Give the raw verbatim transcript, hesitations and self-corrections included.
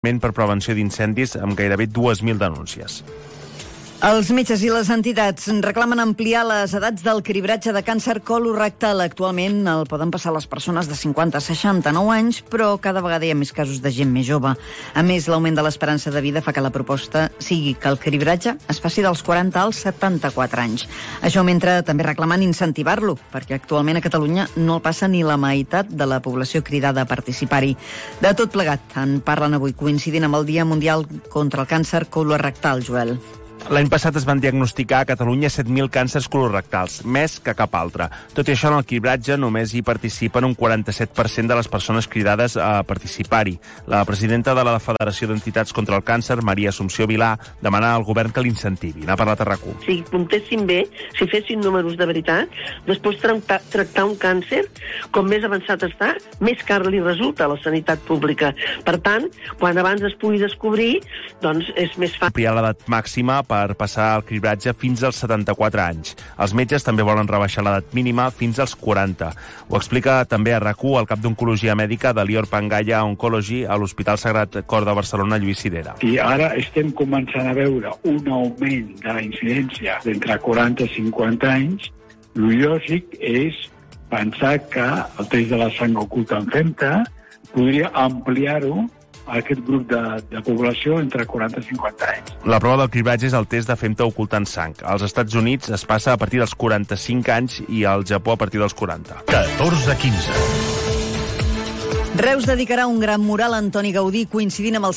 per prevenció d'incendis amb gairebé dues mil denúncies. Els metges i les entitats reclamen ampliar les edats del cribratge de càncer colorectal. Actualment el poden passar les persones de cinquanta a seixanta-nou anys, però cada vegada hi ha més casos de gent més jove. A més, l'augment de l'esperança de vida fa que la proposta sigui que el cribratge es faci dels quaranta als setanta-quatre anys. Això mentre també reclamen incentivar-lo, perquè actualment a Catalunya no el passa ni la meitat de la població cridada a participar-hi. De tot plegat en parlen avui, coincidint amb el Dia Mundial contra el Càncer Colorectal, Joel. L'any passat es van diagnosticar a Catalunya set mil càncers colorectals, més que cap altre. Tot i això, en el cribratge només hi participen un quaranta-set per cent de les persones cridades a participar-hi. La presidenta de la Federació d'Entitats contra el Càncer, Maria Assumpció Vilà, demana al govern que l'incentivi. N'ha parlat a RAC u. Si comptessin bé, si fessin números de veritat, després tractar, tractar un càncer, com més avançat està, més car li resulta a la sanitat pública. Per tant, quan abans es pugui descobrir, doncs és més fàcil. Ampliar l'edat màxima per passar el cribratge fins als setanta-quatre anys. Els metges també volen rebaixar l'edat mínima fins als quaranta. Ho explica també a RAC u el cap d'Oncologia Mèdica de l'Ior Pangaya Oncology a l'Hospital Sagrat Cor de Barcelona, Lluís Cirera. I ara estem començant a veure un augment de la incidència d'entre quaranta i cinquanta anys. El lògic és pensar que el test de la sang oculta en femta podria ampliar-ho a aquest grup de, de població entre quaranta i cinquanta anys. La prova del cribratge és el test de femta ocultant sang. Als Estats Units es passa a partir dels quaranta-cinc anys i al Japó a partir dels quaranta. catorze quinze. Reus dedicarà un gran mural a Antoni Gaudí coincidint amb el